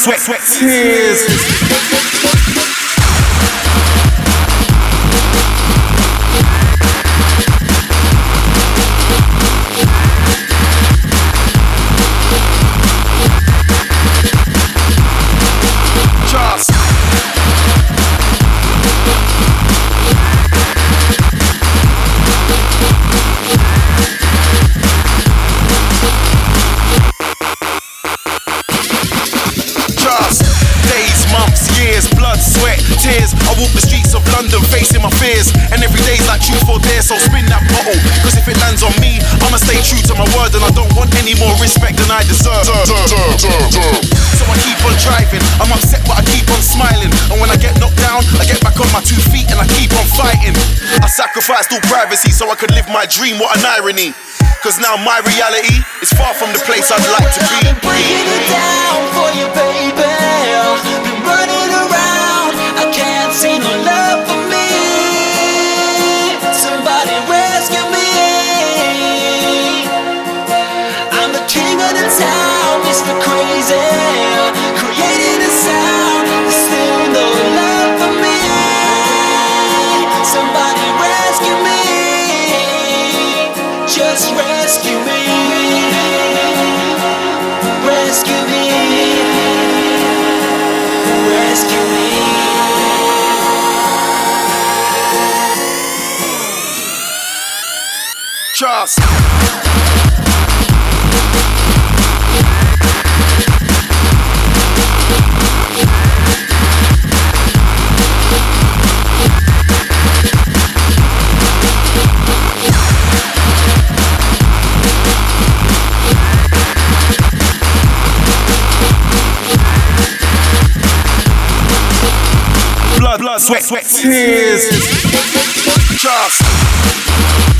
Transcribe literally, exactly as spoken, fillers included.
sweat, sweat, tears. Tears. I walk the streets of London facing my fears, and every day's like truth or dare, so spin that bottle, cause if it lands on me, I'ma stay true to my word, and I don't want any more respect than I deserve. So I keep on driving, I'm upset but I keep on smiling, and when I get knocked down, I get back on my two feet and I keep on fighting. I sacrificed all privacy so I could live my dream, what an irony, cause now my reality is far from the place I'd like to be. I've been breaking it down for you, baby. Been running around, I can't see no love for me. Somebody rescue me. I'm the king of the town, Mister Crazy, creating a sound. There's still no love for me. Somebody rescue me. Just rescue me. Rescue me. Rescue me. Trust. Blood, blood, sweat, sweat, tears. Trust.